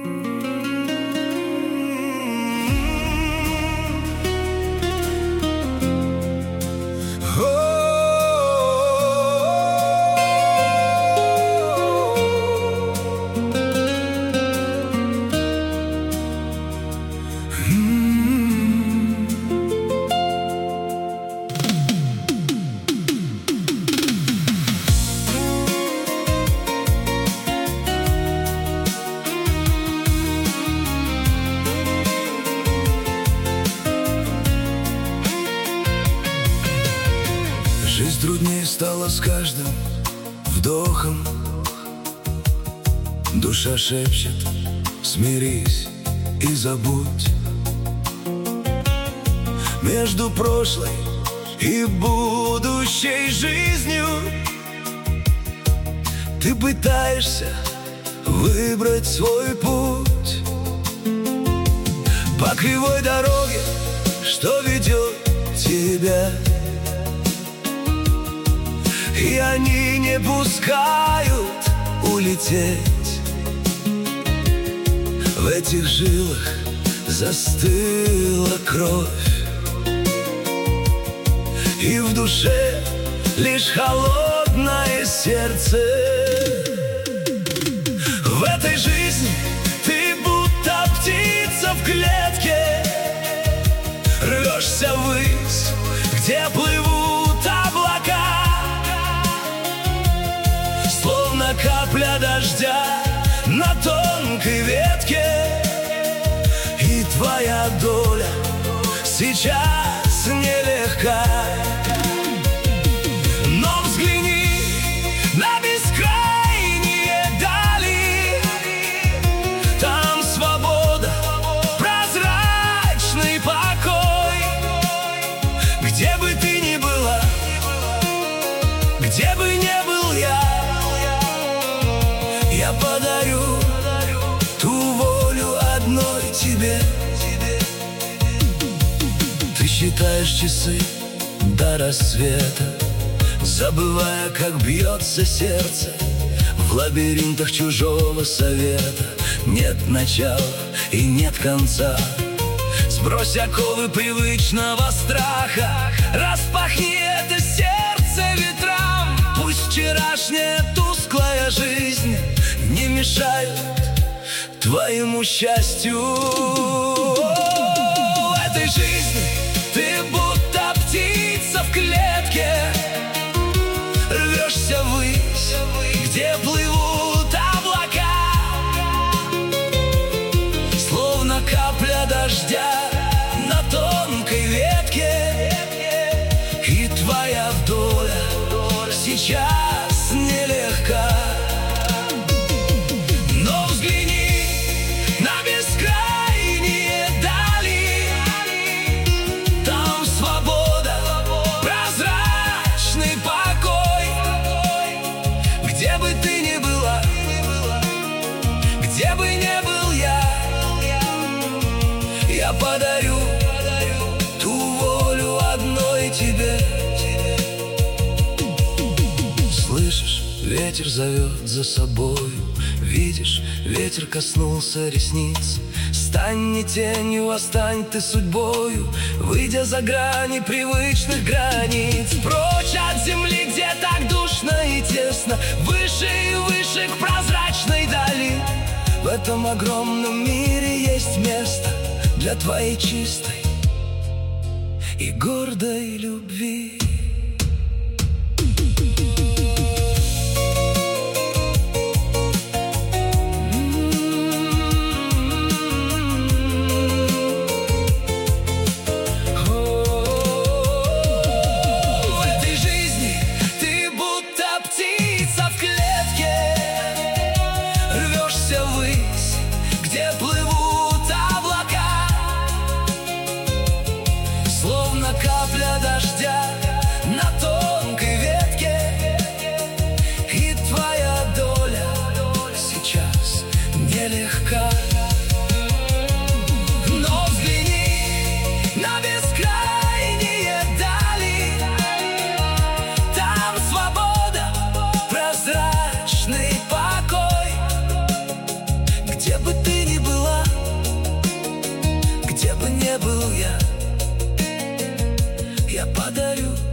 Жизнь труднее стала с каждым вдохом. Душа шепчет: смирись и забудь. Между прошлой и будущей жизнью ты пытаешься выбрать свой путь по кривой дороге, что ведет тебя. И они не пускают улететь. В этих жилах застыла кровь, и в душе лишь холодное сердце. В этой жизни ты будто птица в клетке, рвешься ввысь, где плывут облака. Словно капля дождя на тонкой ветке, и твоя доля сейчас нелегка. Но взгляни на бескрайние дали, там свобода, прозрачный покой. Где бы ты ни была, где бы не был я подарю ту волю одной тебе. Ты считаешь часы до рассвета, забывая, как бьется сердце. В лабиринтах чужого совета нет начала и нет конца. Сбрось оковы привычного страха, распахни это сердце ветрам. Пусть вчерашняя тусклая жизнь не мешает твоему счастью. В этой жизни ты будто птица в клетке, рвешься ввысь, где плывут облака. Словно капля дождя на тонкой ветке, и твоя доля сейчас нелегка. Но взгляни на бескрайние дали, там свобода, прозрачный покой. Где бы ты ни была, где бы не был я подарю ту волю одной тебе. Слышишь, ветер зовет за собою, видишь, ветер коснулся ресниц. Стань не тенью, а стань ты судьбою, выйдя за грани привычных границ. Прочь от земли, где так душно и тесно, выше и выше к прозрачной дали. В этом огромном мире есть место для твоей чистой и гордой любви. Где плывут облака, словно капля дождя на тонкой ветке, и твоя доля сейчас нелегка. Но взгляни на бескрайние дали, там свобода, прозрачный покой. Где бы ты ни не был я подарю